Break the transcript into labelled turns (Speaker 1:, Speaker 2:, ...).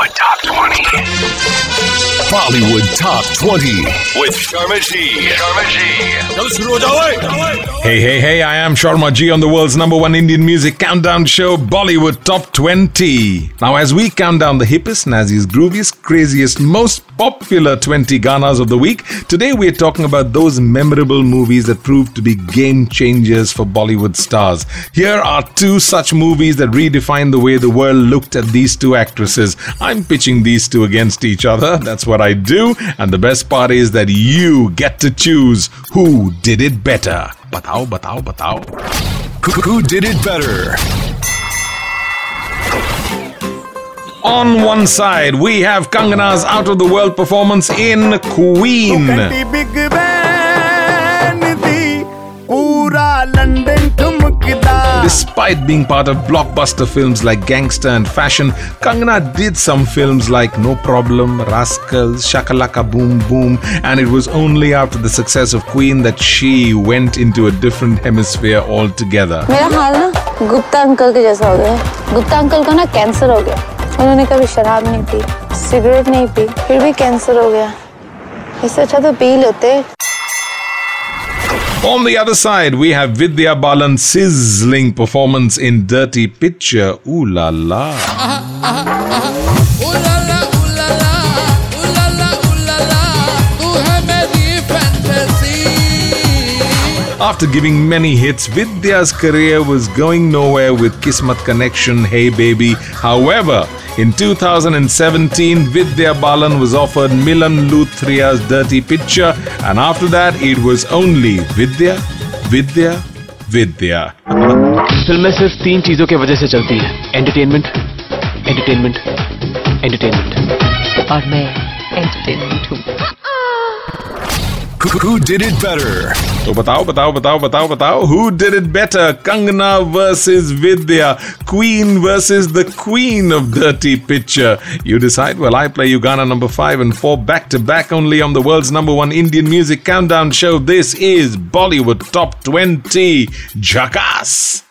Speaker 1: Bollywood Top 20. Bollywood Top 20 with Sharma G.
Speaker 2: Hey, I am Sharma G on the world's number one Indian music countdown show, Bollywood Top 20. Now, as we count down the hippest, naziest, grooviest, craziest, most popular 20 Ganas of the week, today we're talking about those memorable movies that proved to be game changers for Bollywood stars. Here are two such movies that redefined the way the world looked at these two actresses. I'm pitching these two against each other. That's what I do. And the best part is that you get to choose who did it better. Batao.
Speaker 1: Who did it better?
Speaker 2: On one side, we have Kangana's out-of-the-world performance in Queen. Despite being part of blockbuster films like Gangster and Fashion, Kangana did some films like No Problem, Rascals, Shakalaka Boom Boom, and it was only after the success of Queen that she went into a different hemisphere altogether.
Speaker 3: मेरा हाल ना Gupta uncle के जैसा हो गया। Gupta uncle को ना cancer हो गया। उन्होंने कभी शराब नहीं पी, सिगरेट नहीं पी, फिर भी कैंसर हो गया। इससे अच्छा तो पी लेते।
Speaker 2: On the other side, we have Vidya Balan's sizzling performance in Dirty Picture. Ooh la la. After giving many hits, Vidya's career was going nowhere with Kismat Connection, Hey Baby. However, in 2017, Vidya Balan was offered Milan Luthria's Dirty Picture, and after that, it was only Vidya.
Speaker 4: फिल्में सिर्फ तीन चीजों की वजह से चलती है, entertainment, और मैं एंटरटेनमेंट हूँ।
Speaker 1: Who did it better?
Speaker 2: So batao, who did it better? Kangana versus Vidya, Queen versus the Queen of Dirty Picture. You decide. Well, I play you Gana number 5 and 4 back to back only on the world's number one Indian music countdown show. This is Bollywood Top 20. Jackass.